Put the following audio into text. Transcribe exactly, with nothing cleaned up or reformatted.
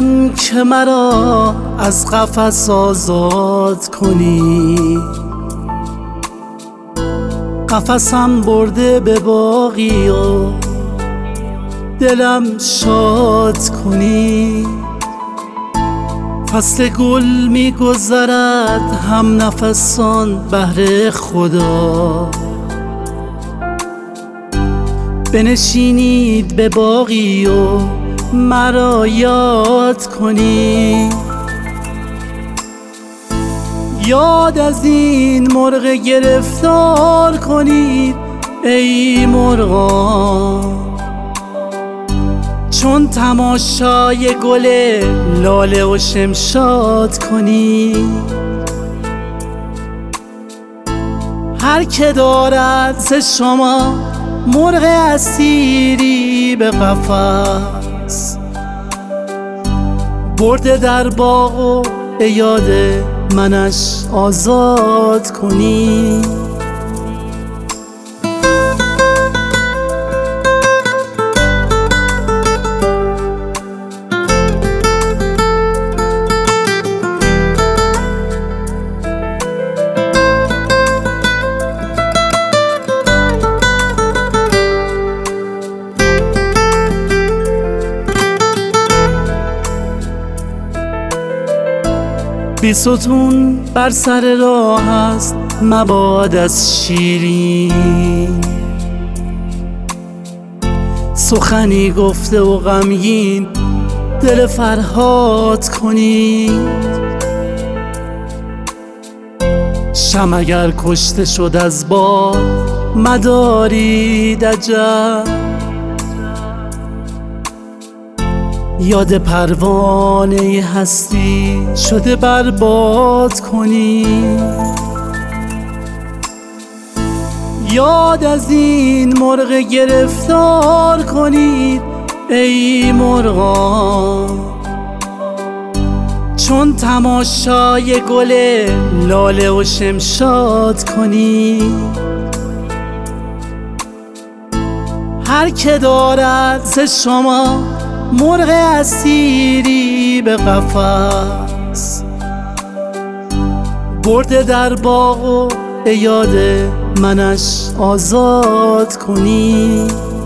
دلم که مرا از قفس آزاد کنی، قفسم برده به باغی و دلم شاد کنی. فصل گل می گذرد هم نفسان بهر خدا، بنشینید به باغی و مرا یاد کنی. یاد از این مرغ گرفتار کنید ای مرغان، چون تماشای گل لاله و شمشاد کنی. هر که دارد ز شما مرغ اسیری به قفس، برده در باغ و به یاد منش آزاد کنی. بیستون بر سر راه است مباد از شیرین، سخنی گفته و غمگین دل فرهاد کنید. شمع اگر کشته شد از باد مدارید عجب، یاد پروانه هستی شده برباد کنید. یاد از این مرغ گرفتار کنید ای مرغان، چون تماشای گل لاله و شمشاد کنید. هر که دارد ز شما مرغ اسیری به قفس، برده در باغ و به یاد منش آزاد کنی.